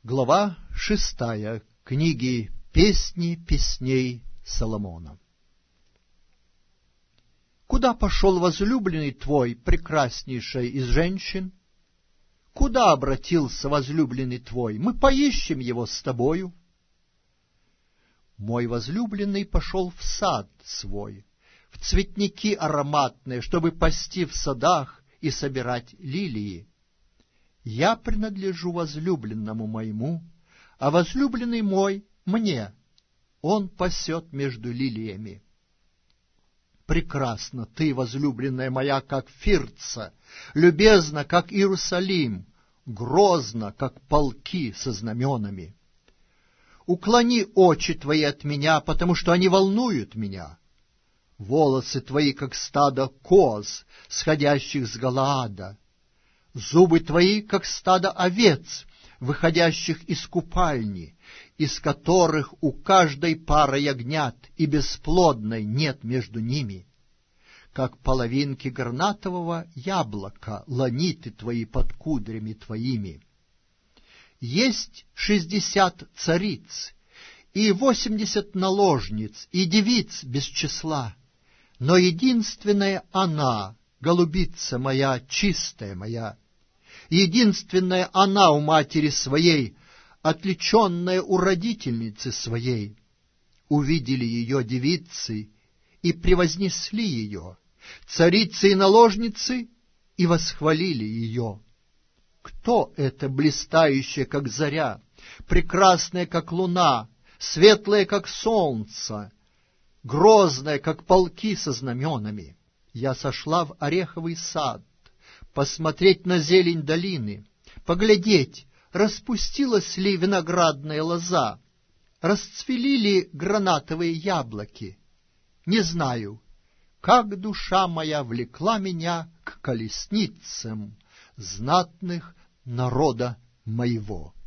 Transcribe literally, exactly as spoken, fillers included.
Глава шестая книги «Песни песней Соломона». Куда пошел возлюбленный твой, прекраснейшая из женщин? Куда обратился возлюбленный твой? Мы поищем его с тобою. Мой возлюбленный пошел в сад свой, в цветники ароматные, чтобы пасти в садах и собирать лилии. Я принадлежу возлюбленному моему, а возлюбленный мой мне. Он пасет между лилиями. Прекрасна ты, возлюбленная моя, как Фирца, любезна, как Иерусалим, грозна, как полки со знаменами. Уклони очи твои от меня, потому что они волнуют меня. Волосы твои, как стадо коз, сходящих с Галаада. Зубы твои, как стадо овец, выходящих из купальни, из которых у каждой пара ягнят, и бесплодной нет между ними. Как половинки гранатового яблока ланиты твои под кудрями твоими. Есть шестьдесят цариц, и восемьдесят наложниц, и девиц без числа, но единственная она, голубица моя, чистая моя, единственная она у матери своей, отличенная у родительницы своей. Увидели ее девицы и превознесли ее, царицы и наложницы, и восхвалили ее. Кто это блистающая, как заря, прекрасная, как луна, светлая, как солнце, грозная, как полки со знаменами? Я сошла в ореховый сад, посмотреть на зелень долины, поглядеть, распустилась ли виноградная лоза, расцвели ли гранатовые яблоки. Не знаю, как душа моя влекла меня к колесницам знатных народа моего.